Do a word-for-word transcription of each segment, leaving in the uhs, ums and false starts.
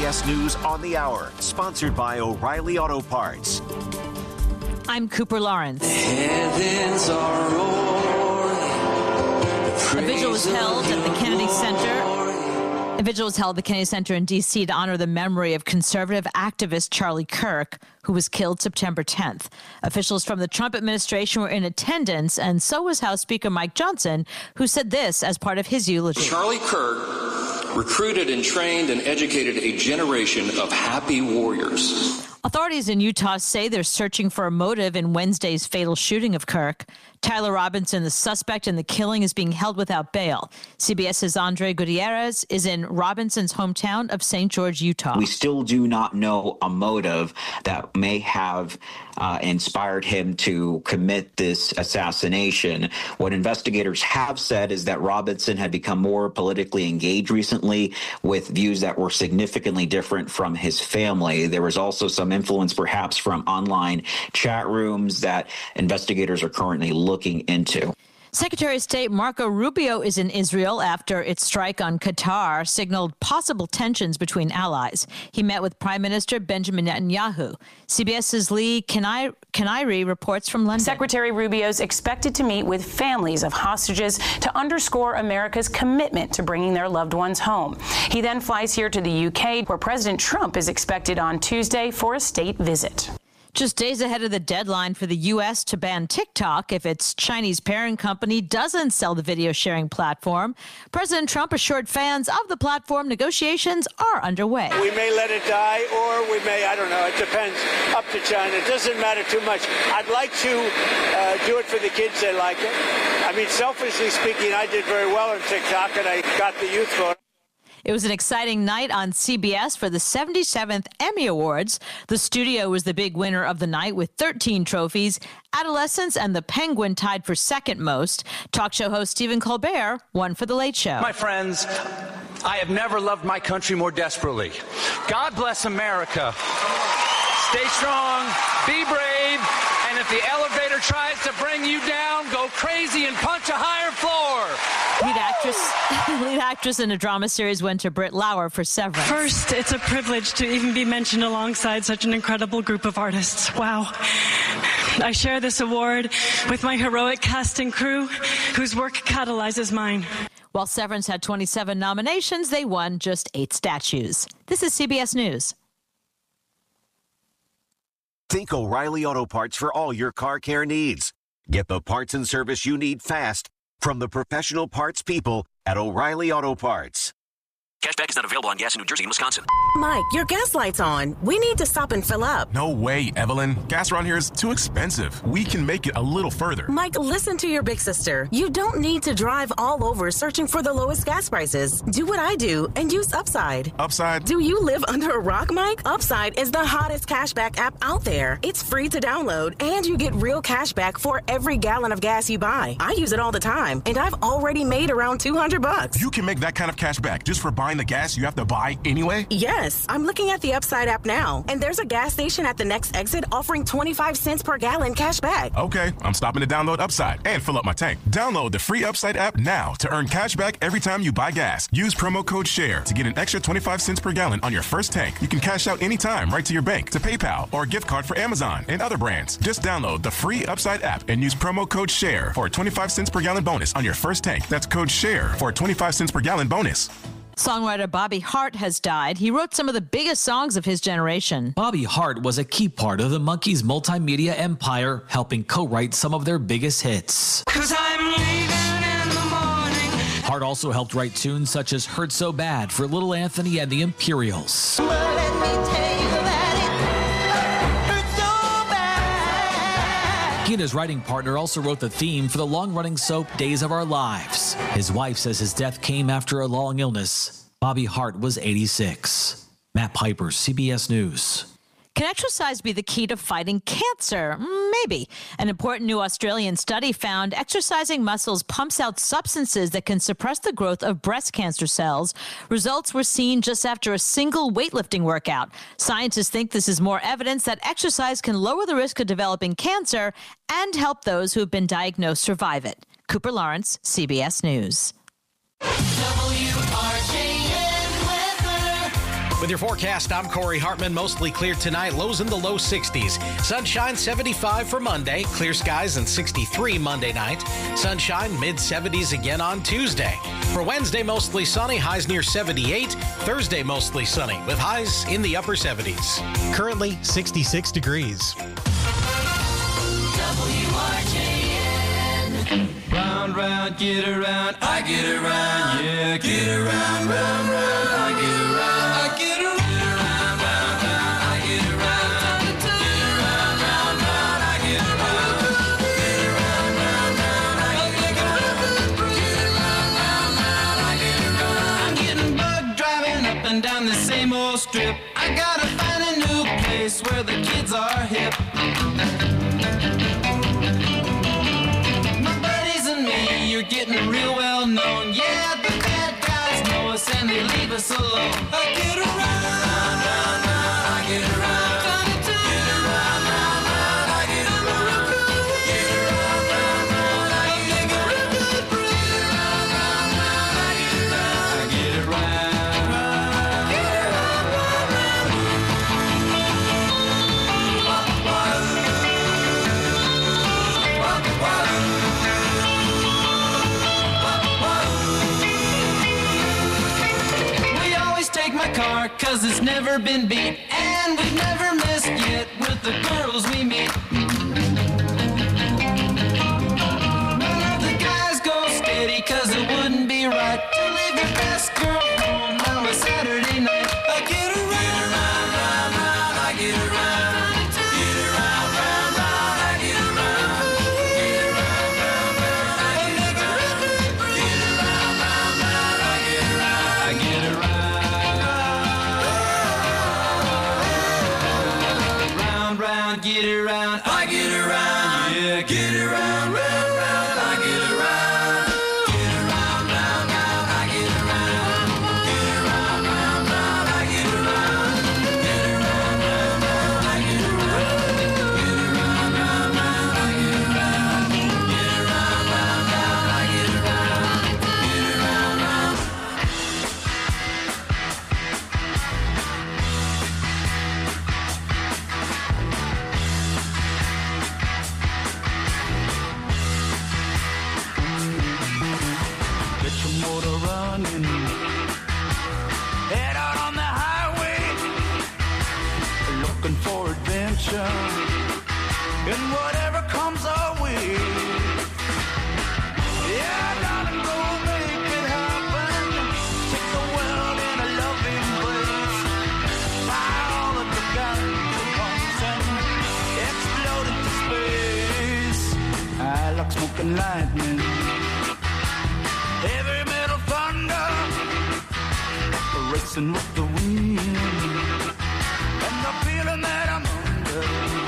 S News on the Hour, sponsored by O'Reilly Auto Parts. I'm Cooper Lawrence. Heavens are roaring. A vigil was held at the Kennedy Center. A vigil was held at the Kennedy Center in D C to honor the memory of conservative activist Charlie Kirk, who was killed September tenth. Officials from the Trump administration were in attendance, and so was House Speaker Mike Johnson, who said this as part of his eulogy. Charlie Kirk recruited and trained and educated a generation of happy warriors. Authorities in Utah say they're searching for a motive in Wednesday's fatal shooting of Kirk. Tyler Robinson, the suspect in the killing, is being held without bail. CBS's Andre Gutierrez is in Robinson's hometown of Saint George, Utah. We still do not know a motive that may have uh, inspired him to commit this assassination. What investigators have said is that Robinson had become more politically engaged recently, with views that were significantly different from his family. There was also some influence perhaps from online chat rooms that investigators are currently looking into. Secretary of State Marco Rubio is in Israel after its strike on Qatar signaled possible tensions between allies. He met with Prime Minister Benjamin Netanyahu. CBS's Lee Kaniri reports from London. Secretary Rubio's expected to meet with families of hostages to underscore America's commitment to bringing their loved ones home. He then flies here to the U K, where President Trump is expected on Tuesday for a state visit. Just days ahead of the deadline for the U S to ban TikTok if its Chinese parent company doesn't sell the video sharing platform, President Trump assured fans of the platform negotiations are underway. We may let it die, or we may, I don't know, it depends, up to China. It doesn't matter too much. I'd like to uh, do it for the kids. They like it. I mean, selfishly speaking, I did very well on TikTok, and I got the youth vote. It was an exciting night on C B S for the seventy-seventh Emmy Awards. The studio was the big winner of the night with thirteen trophies. Adolescents and The Penguin tied for second most. Talk show host Stephen Colbert won for The Late Show. My friends, I have never loved my country more desperately. God bless America. Stay strong, be brave, and if the elevator tries to bring you down, go crazy and punch a higher floor. Lead actress, lead actress in a drama series went to Britt Lauer for Severance. First, it's a privilege to even be mentioned alongside such an incredible group of artists. Wow. I share this award with my heroic cast and crew, whose work catalyzes mine. While Severance had twenty-seven nominations, they won just eight statues. This is C B S News. Think O'Reilly Auto Parts for all your car care needs. Get the parts and service you need fast from the professional parts people at O'Reilly Auto Parts. Cashback is not available on gas in New Jersey and Wisconsin. Mike, your gas light's on. We need to stop and fill up. No way, Evelyn. Gas around here is too expensive. We can make it a little further. Mike, listen to your big sister. You don't need to drive all over searching for the lowest gas prices. Do what I do and use Upside. Upside? Do you live under a rock, Mike? Upside is the hottest cashback app out there. It's free to download, and you get real cashback for every gallon of gas you buy. I use it all the time, and I've already made around two hundred bucks. You can make that kind of cash back just for buying the gas you have to buy anyway? Yes. I'm looking at the Upside app now, and there's a gas station at the next exit offering twenty-five cents per gallon cash back. Okay, I'm stopping to download Upside and fill up my tank. Download the free Upside app now to earn cash back every time you buy gas. Use promo code SHARE to get an extra twenty-five cents per gallon on your first tank. You can cash out anytime right to your bank, to PayPal, or a gift card for Amazon and other brands. Just download the free Upside app and use promo code SHARE for a twenty-five cents per gallon bonus on your first tank. That's code SHARE for a twenty-five cents per gallon bonus. Songwriter Bobby Hart has died. He wrote some of the biggest songs of his generation. Bobby Hart was a key part of the Monkees' multimedia empire, helping co-write some of their biggest hits. 'Cause I'm leaving in the morning. Hart also helped write tunes such as Hurt So Bad for Little Anthony and the Imperials. Well, let me tell you that it hurts so bad. He and his writing partner also wrote the theme for the long-running soap Days of Our Lives. His wife says his death came after a long illness. Bobby Hart was eighty-six. Matt Piper, C B S News. Can exercise be the key to fighting cancer? Maybe. An important new Australian study found exercising muscles pumps out substances that can suppress the growth of breast cancer cells. Results were seen just after a single weightlifting workout. Scientists think this is more evidence that exercise can lower the risk of developing cancer and help those who have been diagnosed survive it. Cooper Lawrence, C B S News. W R J N weather. With your forecast, I'm Corey Hartman. Mostly clear tonight, lows in the low sixties. Sunshine seventy-five for Monday, clear skies and sixty-three Monday night. Sunshine mid seventies again on Tuesday. For Wednesday, mostly sunny, highs near seventy-eight. Thursday, mostly sunny with highs in the upper seventies. Currently sixty-six degrees. W R J N. Round, round, get around, I get around, yeah, get around, round, round, I get around, I get around, round, round, round, I get around, get around, round, round, I get around, get around, round, round, I get around, get around, round, round, I get around. I'm getting bugged driving up and down the same old strip. I gotta find a new place where the kids are hip. You're getting real well known. Yeah, the bad guys know us and they leave us alone. I get around, round, round, round, I get around. Get around, round, round, I get around. Get around, round, round, I get around. Get around, round, round, I get around. I get around. Get around, round, round. My car, cause it's never been beat, and we've never missed yet with the girls we meet. None of the guys go steady, cause it wouldn't be right to leave your best girl home on a Saturday night. I get around, round, round, round, I get around. Get around, round, round, I get around. Get around, round, round, I get around. Get around, round, round, I get around. I get around. Get around, I get around, yeah, get around, round, round, I get around. Get around, round, round, I get around. Get around, round, round, I get around. Get around, round, round, I get around. Get around, round, round, I get around. Get around, round, round, I get around. Get around, round. Motor running, head out on the highway, looking for adventure, and whatever comes our way. Yeah, darling, go make it happen. Take the world in a loving embrace. Fly all of the guns at once and explode into space. I like smoking lightning. Heavy metal thunder, racing with the wind, and the feeling that I'm under.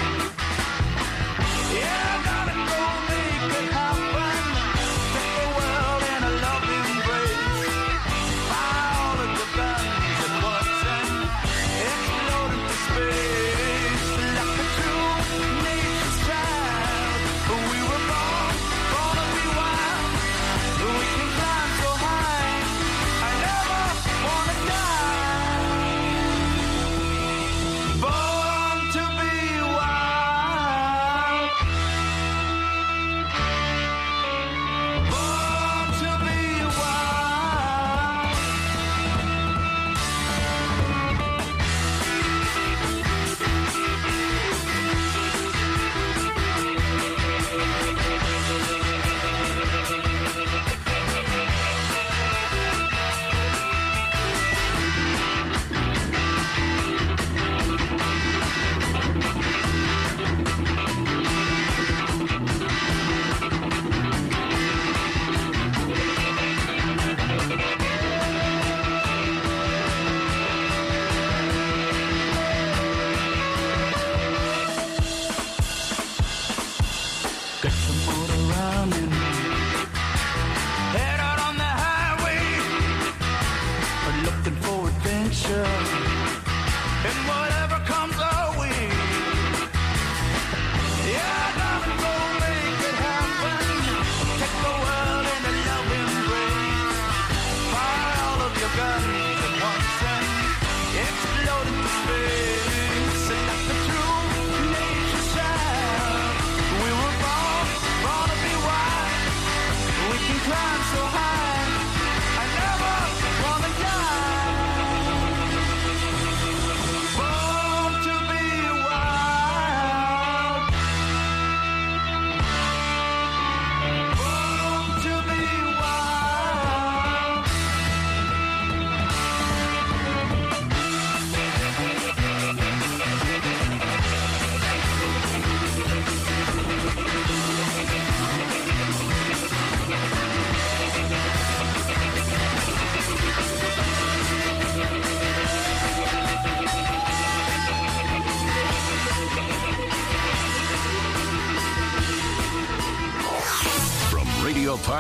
Yeah, I gotta go make it happen. Take the world in a loving embrace. Fly all of the guns at once and explode into space. Like a true nature's child, we were born, born to be wild. We can climb so high, I never wanna die.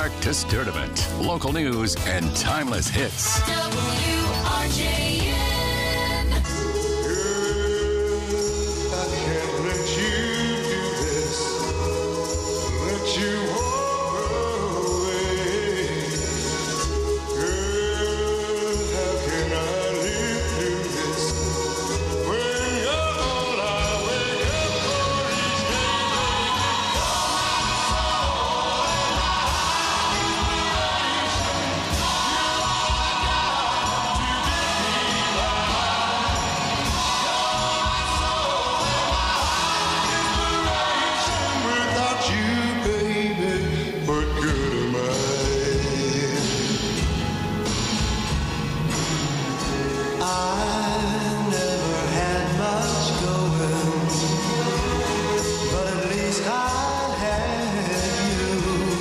Start to Sturdivant. Local news and timeless hits. W R J N. I can't let you do this. Let you walk away. Girl, how can I live through this? When you're all I wake up for each day. Without you, baby, what good am I? I never had much going, but at least I had you.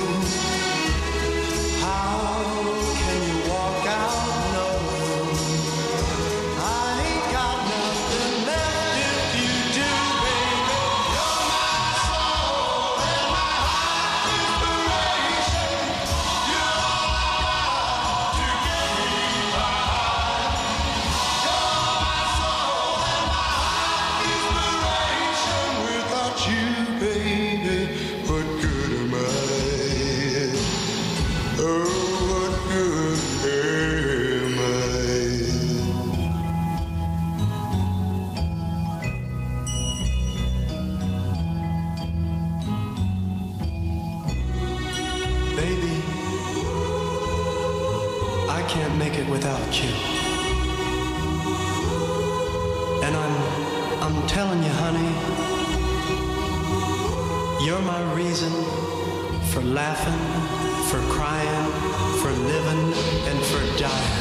How can you walk out knowing I ain't got nothing left if you do, baby? You're my soul and my heart inspiration. You're all I got to get me by. You're my soul and my heart inspiration. Without you, baby, what good am I? Oh, what good am I? Baby, I can't make it without you. And I'm I'm telling you, honey, you're my reason for laughing, for crying, for living, and for dying.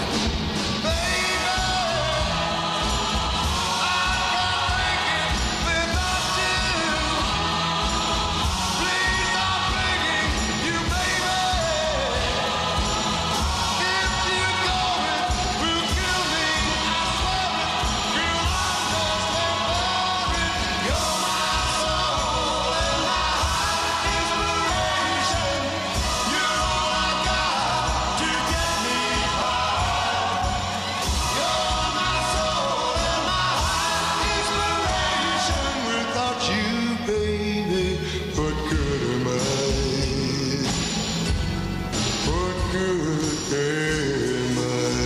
Without you, baby, what good am I? What good am I?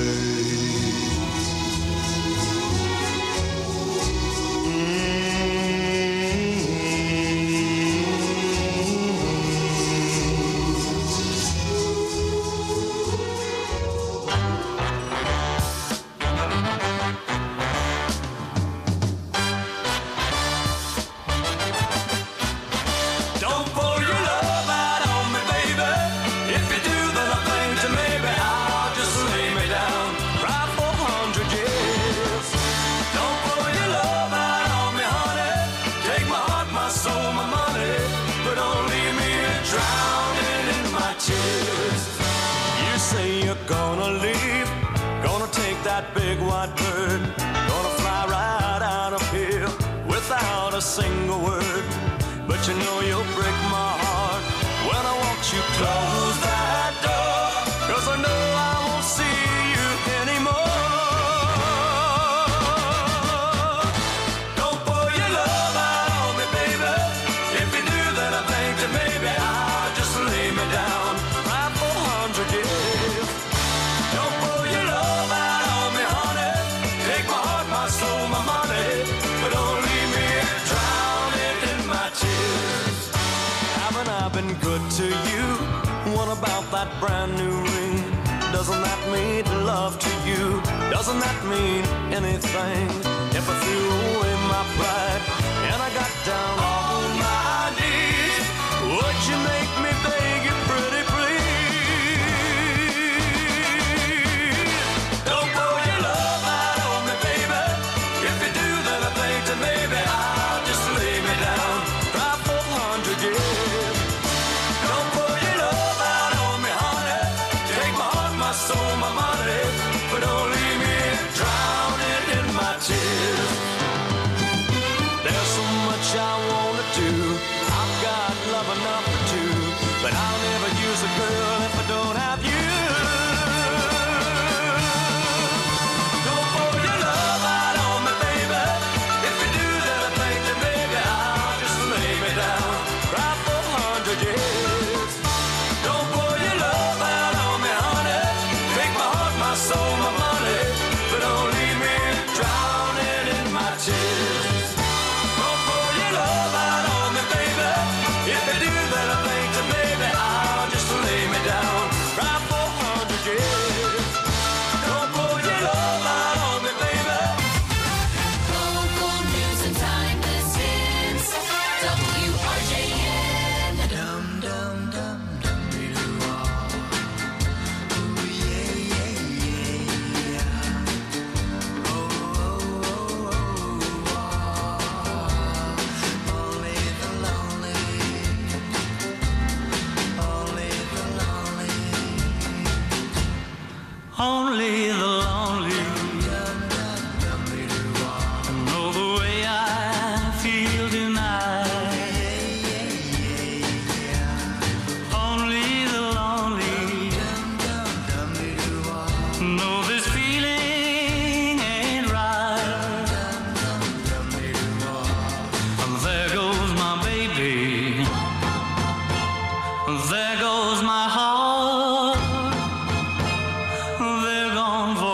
Don't pour your love out on me, baby. If you do, then I think that maybe I'll just lay me down, cry for a hundred years. Don't pour your love out on me, honey. Take my heart, my soul, my money, but don't leave me drowning in my tears. You say you're gonna leave, gonna take that big white bird, gonna fly right out of here without a single word. But you know you'll break my heart when I want you close that door, 'cause I know I won't see you anymore. Don't pour your love out on me, baby. If you do, then I think that maybe I'll just lay me down, cry for a hundred years. Don't pour your love out on me, honey. Take my heart, my soul, my money, but don't leave me drowning in my tears. Haven't I been good to you? What about that brand new ring? Doesn't that mean love to you? Doesn't that mean anything? If I threw away my pride and I got down on my knees, would you make me beg you pretty please? Don't pour your love out on me, baby. If you do, then I think that maybe I'll just lay me down, cry for a hundred years. Don't pour your love out on me, honey. Take my heart, my soul, my money, but don't leave me drowning in my tears. There's so much I wanna do. I've got love enough for two, but Only the lonely know the way I feel tonight. Only the lonely know this feeling ain't right. There goes my baby. There goes my heart. They're gone for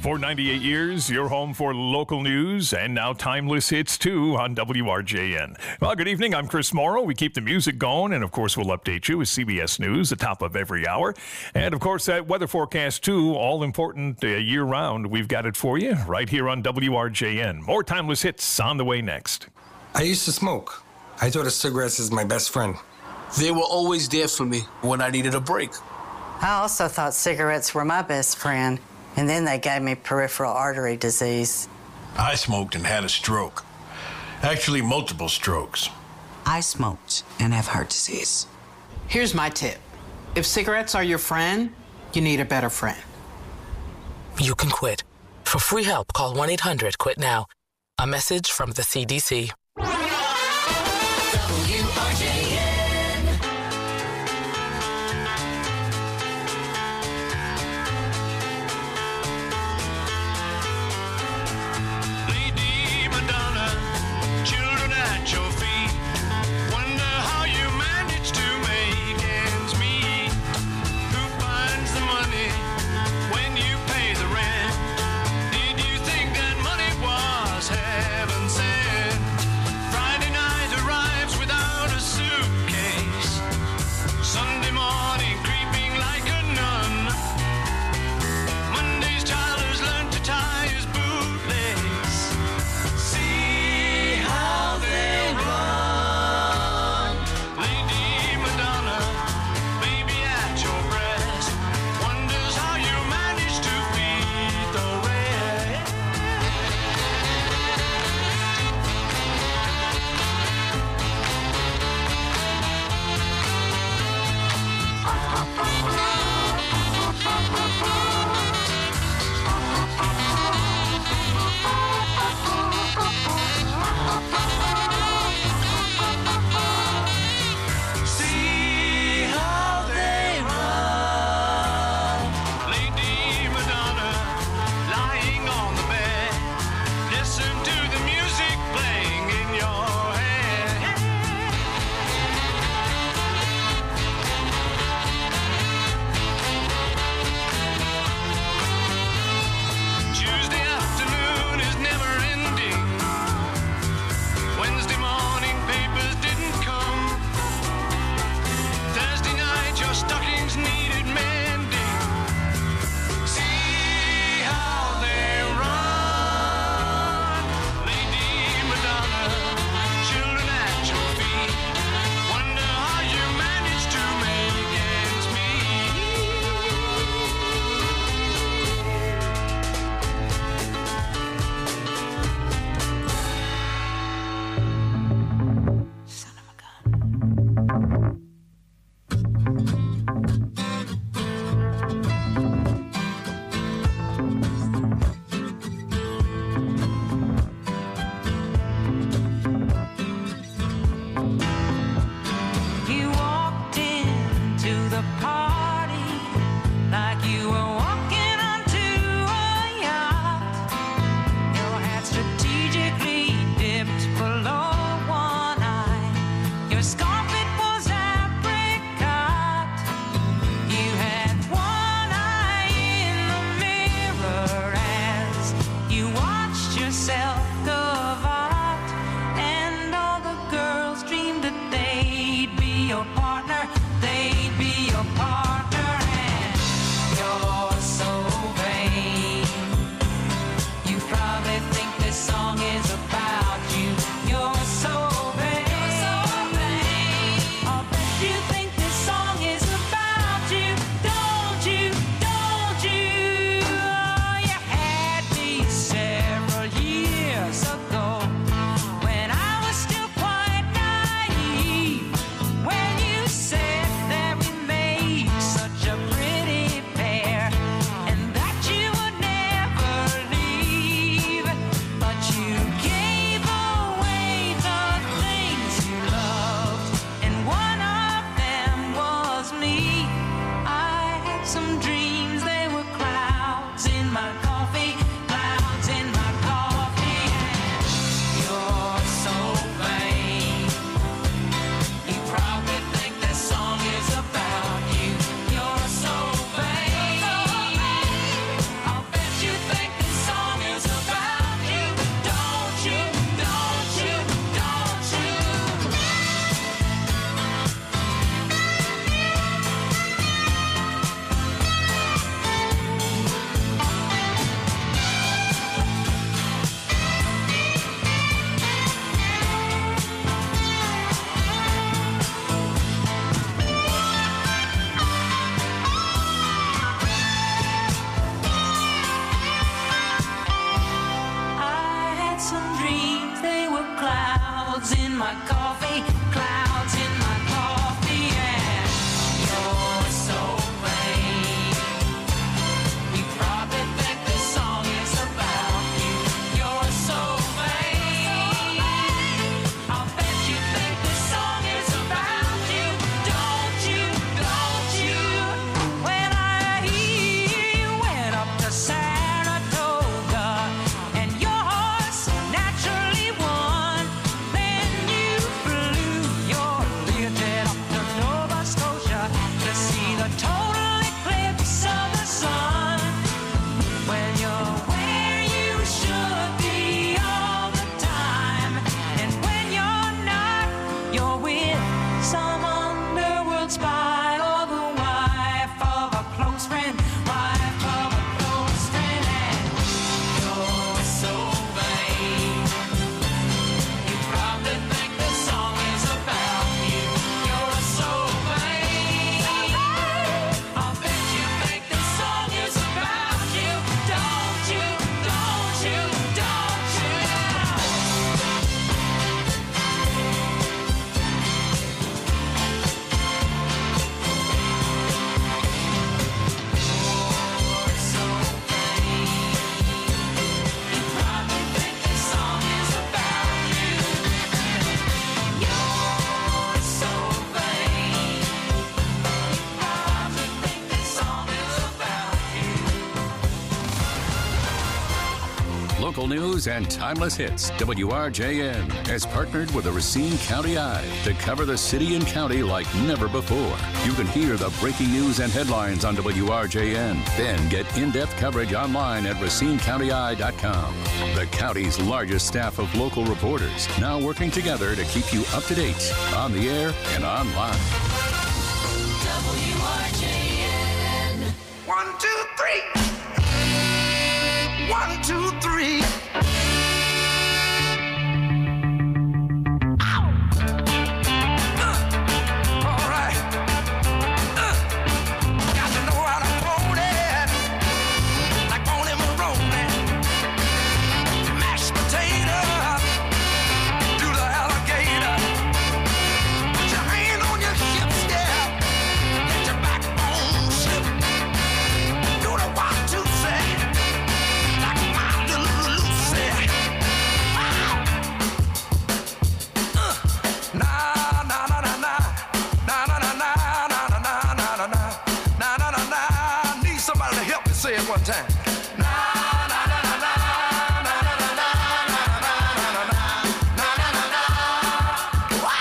For ninety-eight years, your home for local news and now timeless hits too on W R J N. Well, good evening. I'm Chris Morrow. We keep the music going, and of course, we'll update you with C B S News at the top of every hour. And of course, that weather forecast too, all important uh, year round. We've got it for you right here on W R J N. More timeless hits on the way next. I used to smoke. I thought of cigarettes as my best friend. They were always there for me when I needed a break. I also thought cigarettes were my best friend. And then they gave me peripheral artery disease. I smoked and had a stroke. Actually, multiple strokes. I smoked and have heart disease. Here's my tip. If cigarettes are your friend, you need a better friend. You can quit. For free help, call one eight hundred quit now. A message from the C D C. W R J N. Lady Madonna, children at your feet. Wonder how you manage to make ends meet. Who finds the money when you pay the rent? Did you think that money was heaven sent? Friday night arrives without a suit. Local news and timeless hits. W R J N has partnered with the Racine County Eye to cover the city and county like never before. You can hear the breaking news and headlines on W R J N. Then get in-depth coverage online at racine county eye dot com. The county's largest staff of local reporters now working together to keep you up to date on the air and online. W R J N. One, two, three. One, two, three. Ow! Uh, all right. Uh, got to know how to hold it. Like Boney Maroney. Mashed potato. Do the alligator. Put your hand on your hips, yeah. Let your backbone slip. Do the one, two, say. Like my little Lucy. Wow. Uh, nah, nah, nah, nah, nah. Nah, nah, nah, nah, nah, nah, nah, nah, nah, nah. Nah, nah, nah, nah. I need somebody to help me say it one time. Nah, nah, nah, nah, nah, nah, nah, nah, nah, nah, nah, nah, nah, nah, nah, nah. Wow.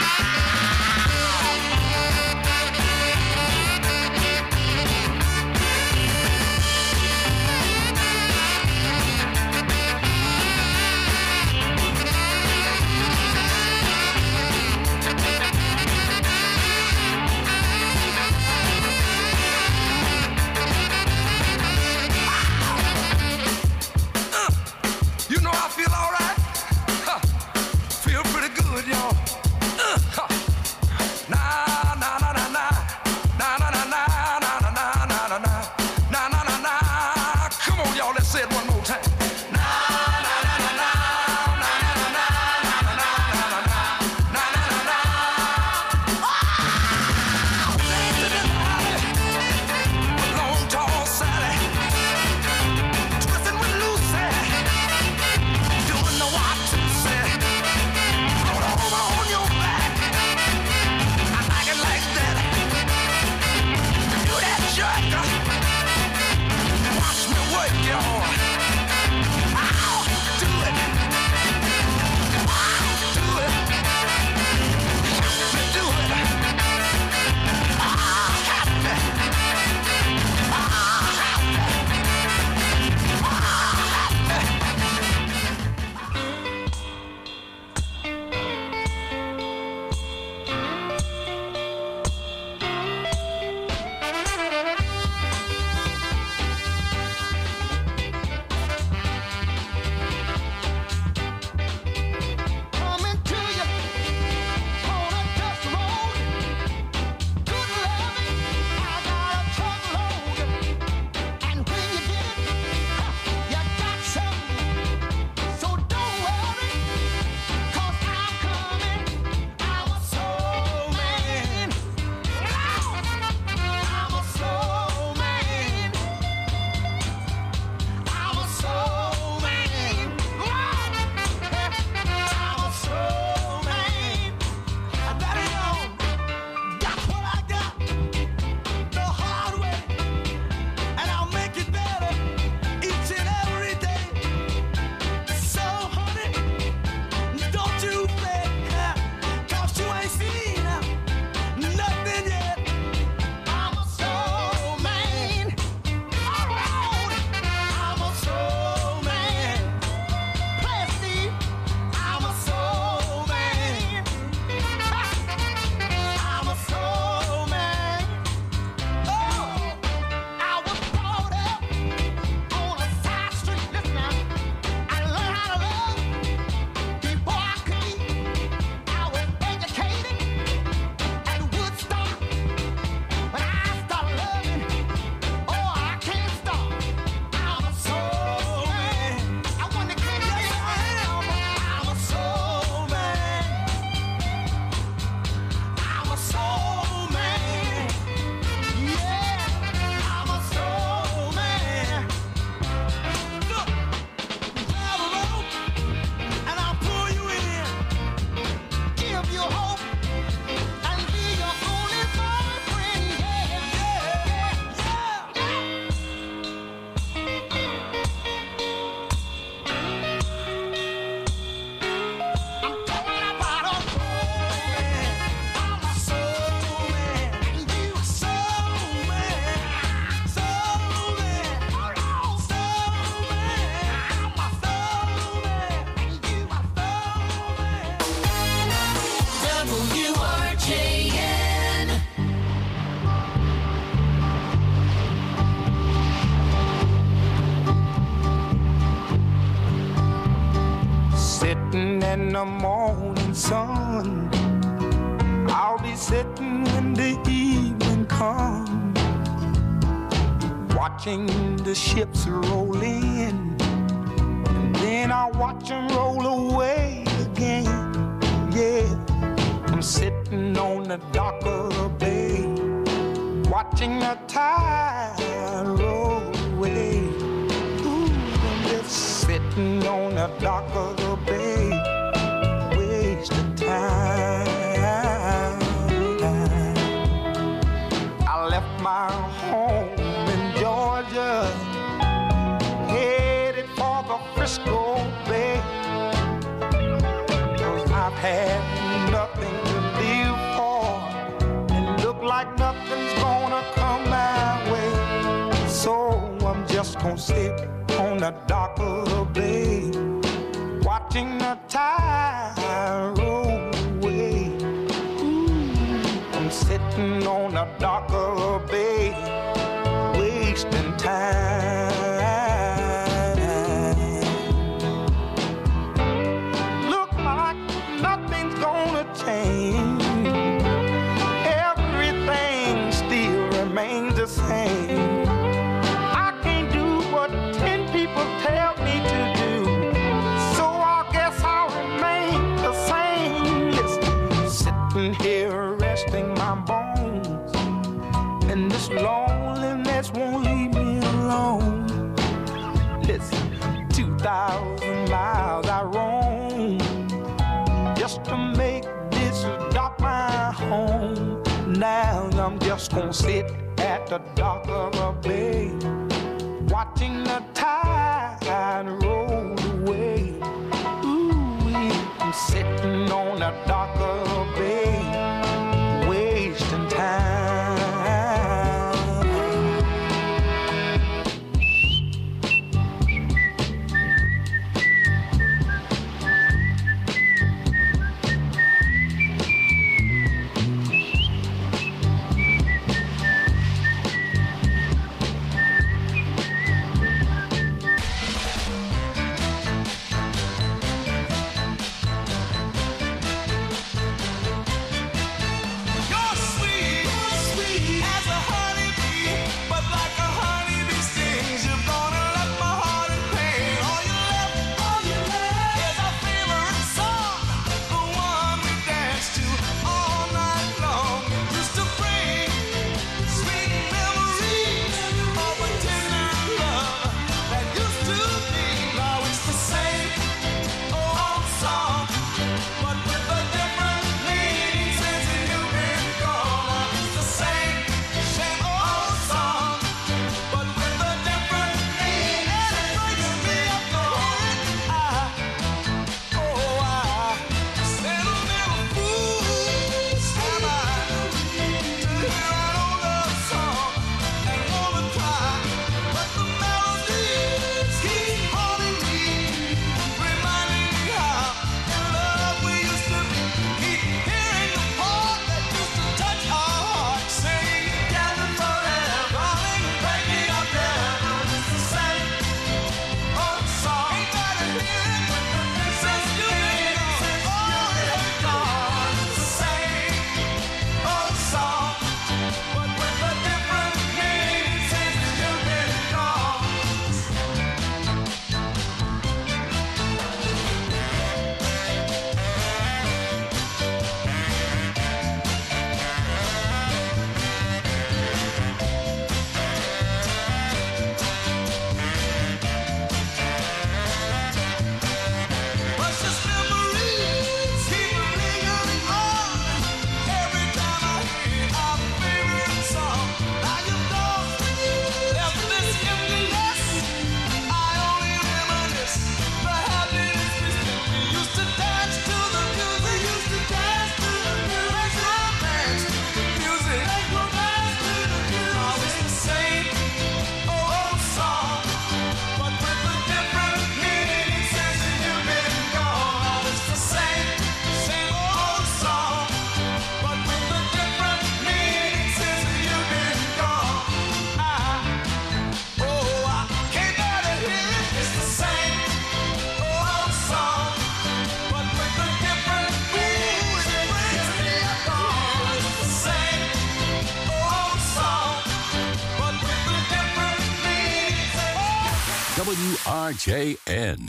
You know I feel all right. Huh. Feel pretty good, y'all. Uh, huh. Nah, nah, nah, nah, nah. Nah, nah, nah, nah, nah, nah, nah, nah, nah, nah. Nah, nah, nah, nah. Come on, y'all, let's say it one more time. Nah, nah, nah, nah, nah. Nah, nah, nah, nah, nah, nah, nah, nah, nah, nah, nah, nah. Wow! Dancing in the alley with Long Tall Sally. Twisting with Lucy. Doing the what to say. Roll over on your back. I like it like that. Do that jerk. Watch me work, y'all. Ow, do it. Ow, do it. Help me do it. Ah, help me. Ah, help me. Ah, help me. and the morning sun. I'll be sitting when the evening comes, watching the ships roll in, and then I'll watch them roll away again. Yeah, I'm sitting on the dock of the bay, watching the tide roll away. Ooh, I'm just sitting on the dock of the bay, wasting time. I left my home in Georgia, headed for the Frisco Bay, 'cause I've had nothing to live for, and look like nothing's gonna come my way. So I'm just gonna sit on the dock of the bay, watching the tide roll away. Ooh, I'm sitting on the dock of the bay, wasting time. Look like nothing's gonna change, everything still remains the same. I can't do what ten people tell me to do, so I guess I'll remain the same. Listen, sitting here resting my bones, and this loneliness won't leave me alone. Listen, two thousand miles I roam just to make this dock my home. Now I'm just gonna sit at the dock of a bay, watching the tide roll away. Ooh, I'm sitting on the dock of a bay, wasting time. W R J N.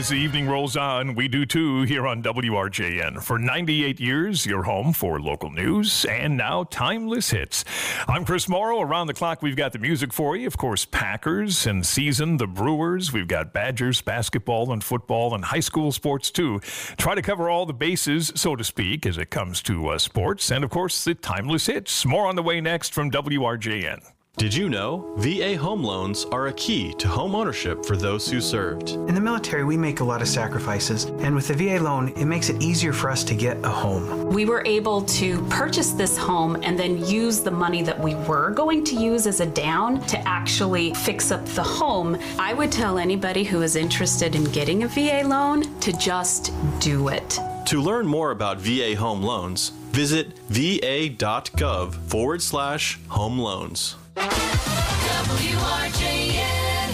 As the evening rolls on, we do too here on W R J N. For ninety-eight years, your home for local news and now timeless hits. I'm Chris Morrow. Around the clock, we've got the music for you. Of course, Packers and season, the Brewers. We've got Badgers, basketball and football and high school sports too. Try to cover all the bases, so to speak, as it comes to uh, sports. And of course, the timeless hits. More on the way next from W R J N. Did you know V A home loans are a key to home ownership for those who served? In the military, we make a lot of sacrifices, and with the V A loan, it makes it easier for us to get a home. We were able to purchase this home and then use the money that we were going to use as a down to actually fix up the home. I would tell anybody who is interested in getting a V A loan to just do it. To learn more about V A home loans, visit va.gov forward slash home loans. W R J N.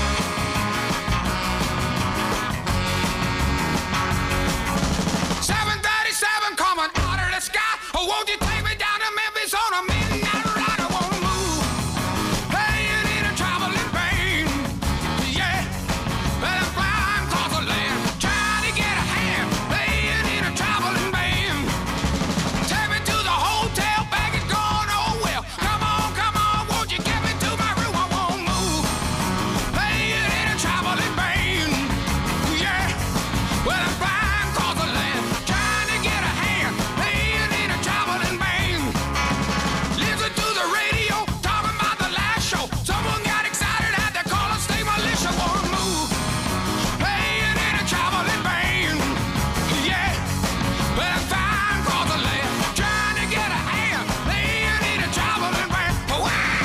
seven thirty-seven coming out of the sky. Oh, won't you take me down to Memphis on a midnight ride? I won't move. Playing in a traveling pain. Yeah, but I'm flying across the land, trying to get a hand. Playing in a traveling band. Take me to the hotel, bag is gone. Oh well, come on, come on, won't you get me to my room? I won't move. Playing in a traveling band. Yeah, well I'm flying across the land, trying to get a hand. Playing in a traveling band. Listen to the radio, talking about the last show. Someone got excited, had to call a state militia. Won't move. Playing in a traveling band. Yeah, well I'm flying across the land, trying to get a hand. Playing in a traveling band. Wow!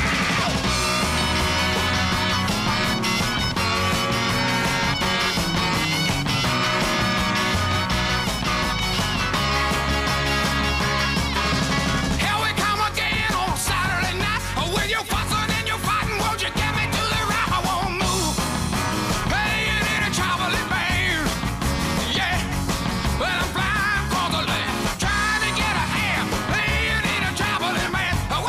Here we come again on a Saturday night. With your fussing and your fighting, won't you get me to the right? I won't move. Playing in a traveling band. Yeah, well I'm flying across the land, trying to get a hand. Playing in a traveling band. Wow!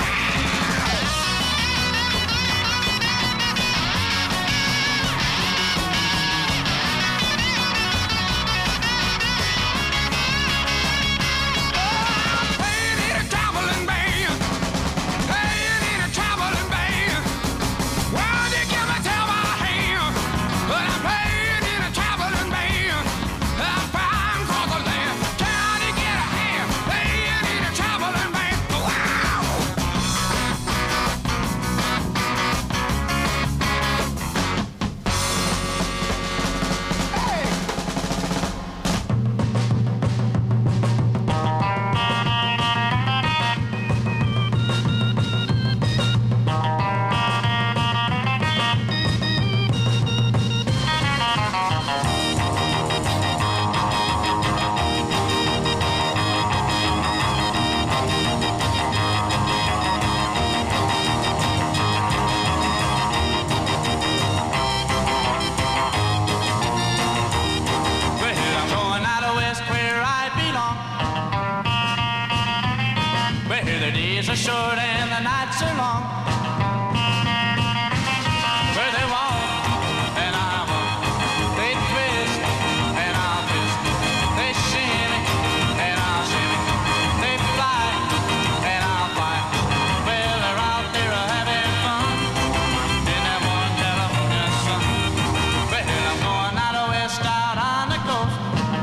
Playing in a traveling band. Playing in a traveling band. Why'd you give me tell my hand? But I'm playing in a traveling band. I'm flying across the land, trying to get a hand. Playing in a traveling band. Wow! Well, I'm going out of west where I belong. Where the days are short and the nights are long. Where they walk and I walk, they twist and I'll twist, they shimmy and I'll shimmy, they fly and I'll fly. Well, they're out there having fun in that one California sun. Well, I'm going out of west out on the coast,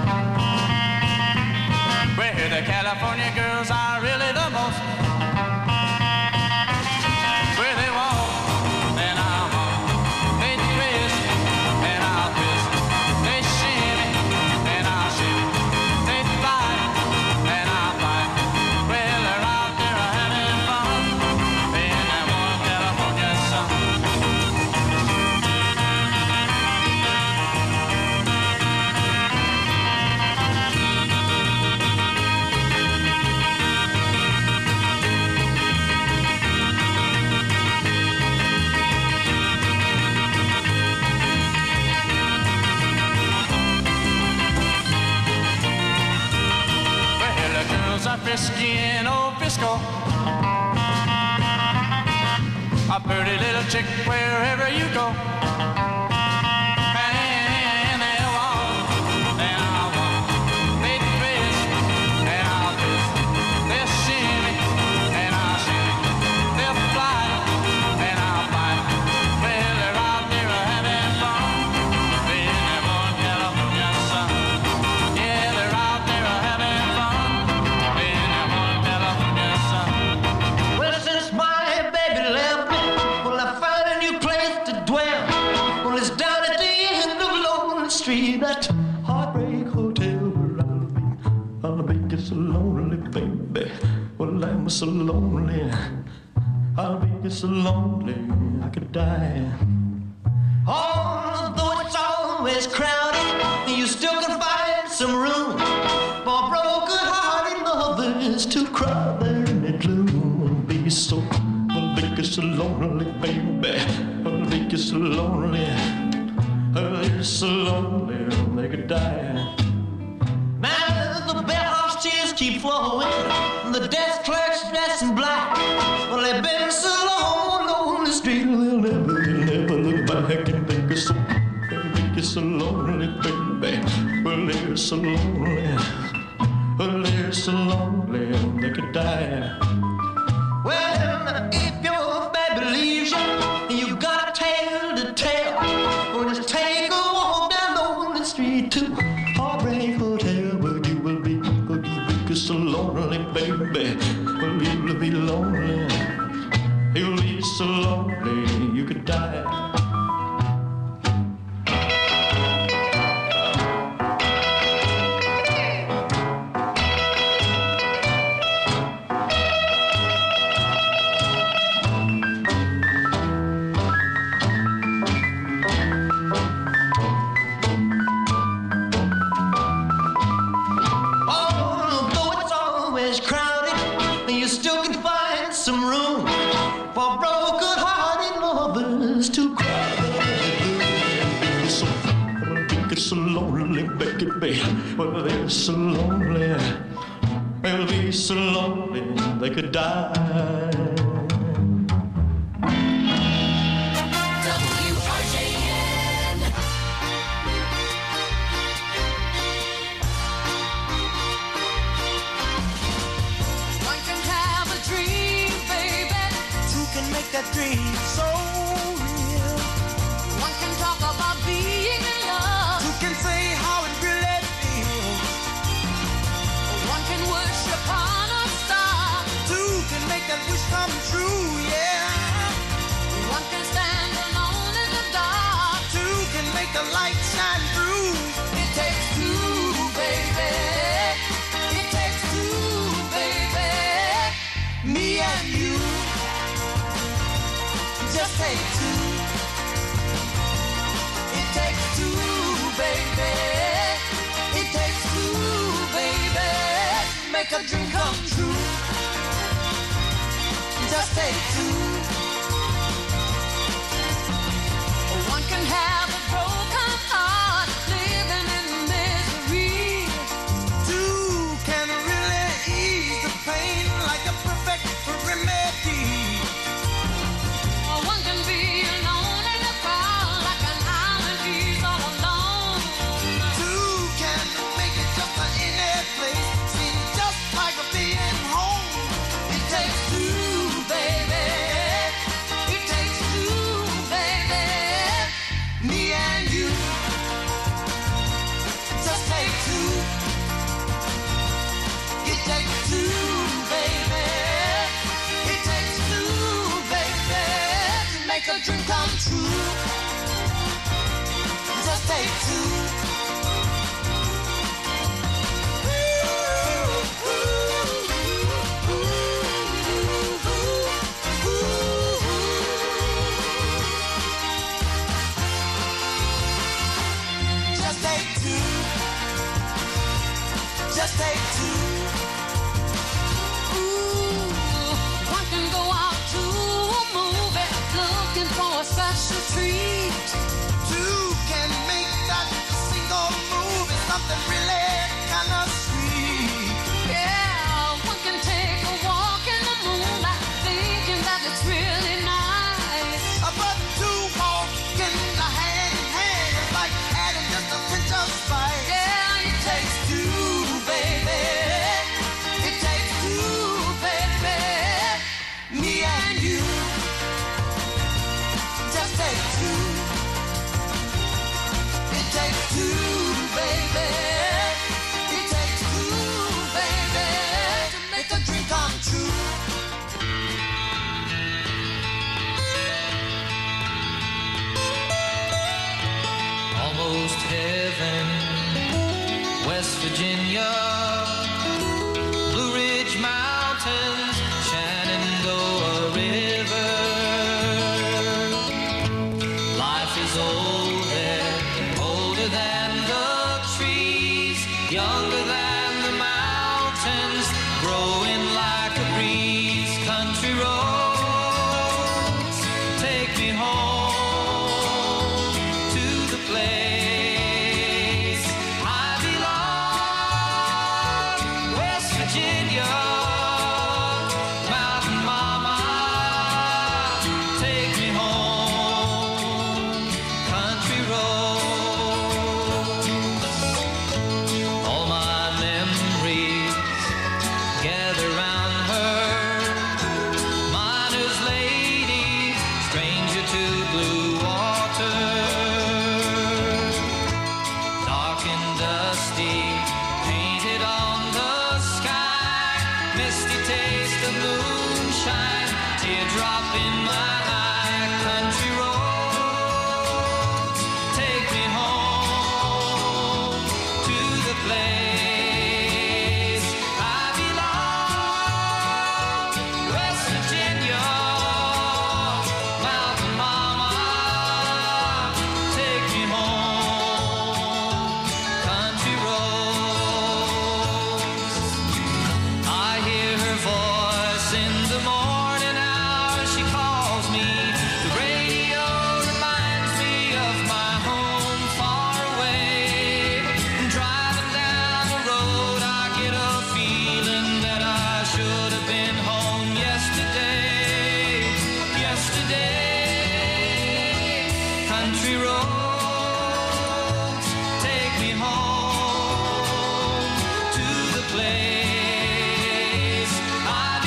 where the California girls are really the most. Where they walk and I walk, they twist and I'll twist, they shimmy and I'll shimmy, they fly and I'll fly. Well, they're out there having fun in that one California sun. Well, the girls are frisky in old Frisco. A pretty little chick wherever you go. And they walk I'm so lonely. I'll be so lonely I could die. Although it's always crowded, you still can find some room for broken-hearted lovers to cry there in the gloom. Be so, I'll make you so lonely, baby. I'll make you so lonely. I'll be so lonely they could die. Now the bellhop's tears keep flowing, the desk clerk's dressed in black. Well, they've been so long on the street, they'll never, they'll never look back and think it's so, think it's so lonely, baby. Well, they're so lonely, well, they're so lonely they could die. Well, if your baby leaves you, you got a tale to tell. Well, just take a walk down on the street to Heartbreak Hotel, where you will be, where you be so lonely, baby. Well, you'll be lonely, you'll be so lonely you could die. So lonely, baby. Well, they're so lonely. They'll be so lonely they could die. W R J N. One can have a dream, baby. Two can make that dream so real. One can talk about being in love. Can say how it really feels. One can wish upon a star. Two can make that wish come true, yeah. One can stand alone in the dark. Two can make the light shine through. It takes two, baby. It takes two, baby. Me and you. Just take two. It takes two, baby. It takes two, baby. Make a dream come true. Just take two. One can have a broken heart, living in misery. Two can really ease the pain like a perfect remedy. One can be alone in a crowd like an island he's all alone. Two can make it just a any place, seem just like a being home. It takes two, baby. It takes two, baby. Me and you. Just take two. It takes two, baby. It takes two, baby. To make a dream come true. Just take two. Just take two. Just take two. Ooh, one can go out to a movie looking for a special treat. Two can make that single movie something really kind of sweet. Yeah, one can take a walk in the moonlight thinking that it's really nice. But two walking hand in hand is like adding just a pinch of spice. Yeah, it takes two, baby. It takes two, baby. Me and you. Just take two. It takes two, baby. It takes two, baby. To make a dream come true. Almost heaven, West Virginia, Blue Ridge Mountains, country roads take me home to the place I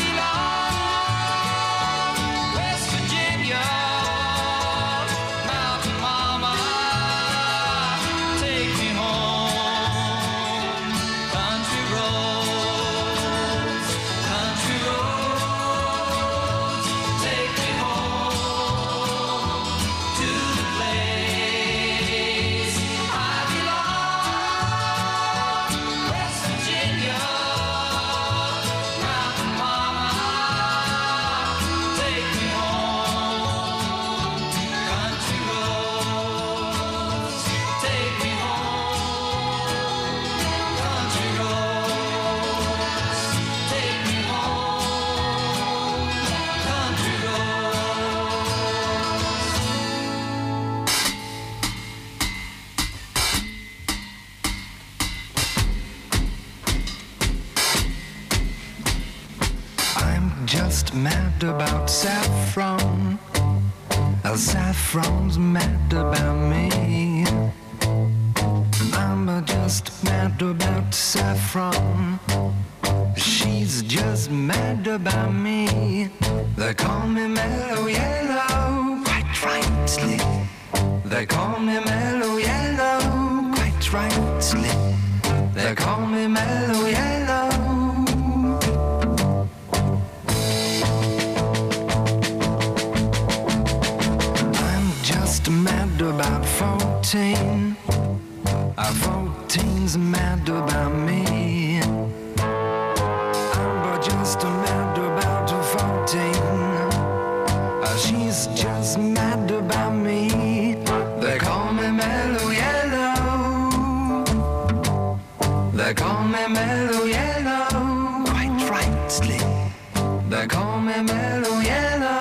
belong. West Virginia, mountain mama, take me home. Country roads, country roads, take me home to the place I belong. West Virginia, mountain mama, take me home. Country roads, take me home. Country roads, take me home. Country I'm just mad about saffron. Uh, Saffron's mad about me. I'm uh, just mad about saffron. She's just mad about me. They call me Mellow Yellow, quite rightly. They call me Mellow Yellow, quite rightly. They call me Mellow Yellow. I'm just mad about fourteen. Uh, fourteen's mad about me. I'm uh, just mad about fourteen. Uh, she's just mad about me. They call me Mellow Yellow. They call me Mellow Yellow, quite rightly. They call me Mellow Yellow.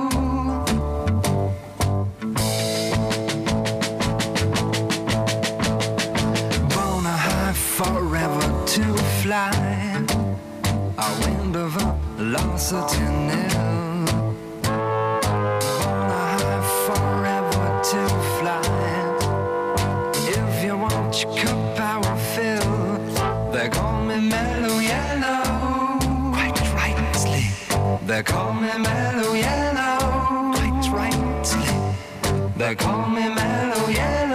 Born a high forever to fly. A wind of velocity nil. Born a high forever to fly. If you want your cup power fill, they call me Mellow Yellow, quite rightly. They call me Mellow Yellow, quite rightly. They call me Mellow Yellow.